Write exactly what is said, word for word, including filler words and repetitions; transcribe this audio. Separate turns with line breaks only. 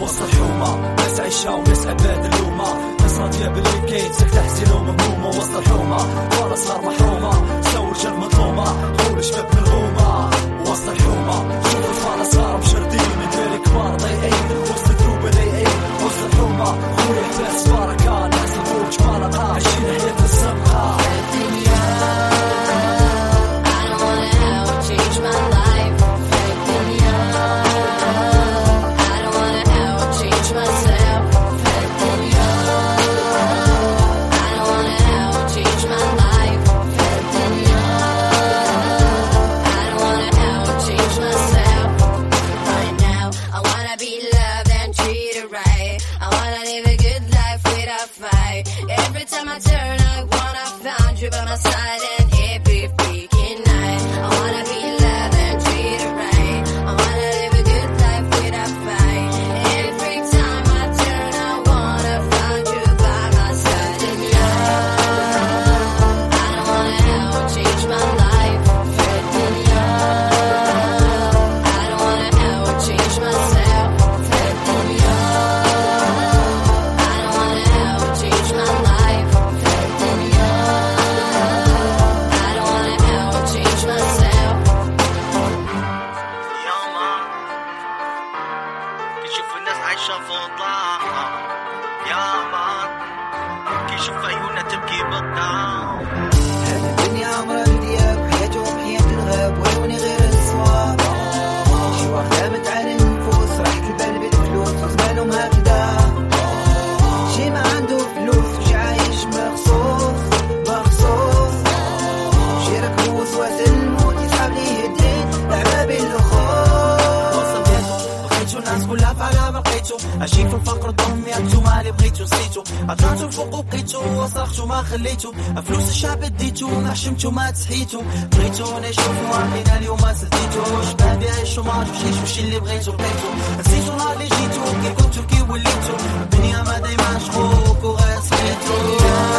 وسط الحومة ناس عيشة وناس عباد اللومة، ناس راضية باللي كاين ساكتة حزينة ومهمومة وسط الحومة، ولا صغار محرومة سور رجال مظلومة، خول شباب من الغومة وسط الحومة. شوف الفانا صغار مشردين الدراري كبار ضايعين وسط الدروب ضايعين وسط الحومة، خويا حباس بركة ناس البوج مالقة عايشين حياة الزنقة.
Every time I turn, I wanna find you by my side, and every freaking night I wanna be loved and treated right. I wanna live a good life without fight. Every time I turn, I wanna find you by my side. And love, I don't wanna ever change my life. And love, I don't wanna ever change myself. And love, I don't wanna ever change my life.
عايشة فوضى يا مان كيشوف عيونها تبكي بالضام.
هذه الدنيا عمرها الدياب وحياته وحياة الغاب وعيوني غير الصواب. شي واحدة متعاني النفوس راحت البال بالفلوس وزمانهم هكذا. شي ما عنده فلوس وشي عايش مخصوص مخصوص. شي ركبو وسواس الموت يسحب ليه الدين لعبة بالأخوة. وصل بيتو بقيتو الناس كلها فعلا بقيتو عايشين في الفقر ضمي انتو مالي بغيتو نسيتو. طلعتو الفوق وبقيتو وصرختو ما خليتو فلوس الشعب اديتو ما حشمتو ما تسحيتو. بغيتو نشوفو عاملين اليوم ما سديتو شبابي عيشو ما عرفوش يعيشو شي اللي بغيتو بقيتو. نسيتو نهار اللي جيتو كي كنتو كي وليتو الدنيا ما دايما شغوك وغير صحيتو.